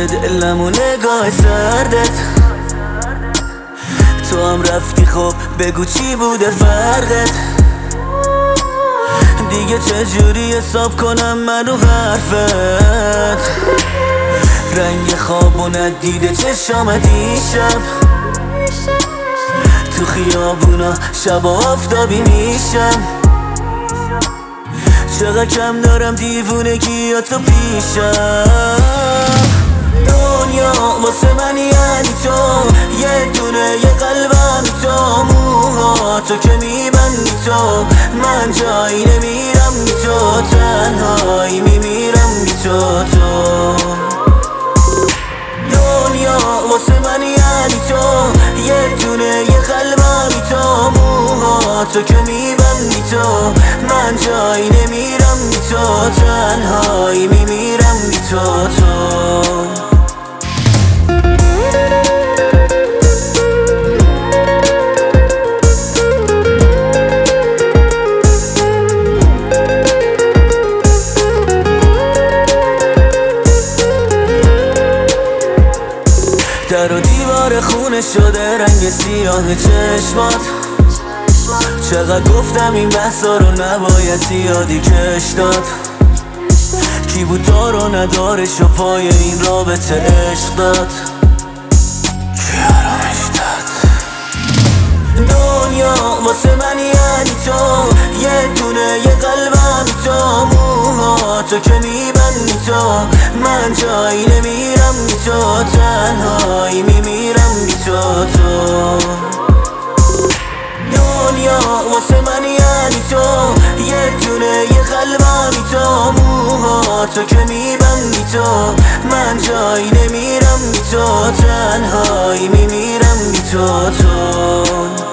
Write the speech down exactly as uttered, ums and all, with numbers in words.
دلم و نگاه سردت. تو هم رفتی خب بگو چی بوده فرقت. دیگه چجوری حساب کنم من رو حرفت. رنگ خواب و ندیده چشامت دیشب. تو خیابونا شب آفتابی میشم. چقدر کم دارم دیوونگی یا تو پیشم. دنیا واسه من یعنی تو، یه دونه یه قلبم تو. موها تو که میبندی تو، من جایی نمیرم بی تو. تنهایی میمیرم بی تو. تو دنیا واسه من یعنی تو، یه دونه یه قلبم تو. موها تو که میبندی تو، من جایی نمیرم بی تو. تنهایی میمیرم بی تو. تو در و دیوار خونه شده رنگ سیاه چشمات. چقدر گفتم این بحثا رو نباید زیادی کش داد. کی بود دار و ندارش و پای این رابطه عشق داد. کی آرامش داد. دنیا واسه من یعنی تو، یه دونه یه قلبم تو. موها تو که میبندی تو، من جایی نمیرم بی تو. تنهایی میمیرم بی تو. تو دنیا واسه من یعنی تو، یه دونه یه قلبم تو. موها تو که میبندی تو، من جایی نمیرم بی تو. تنهایی میمیرم بی تو. تو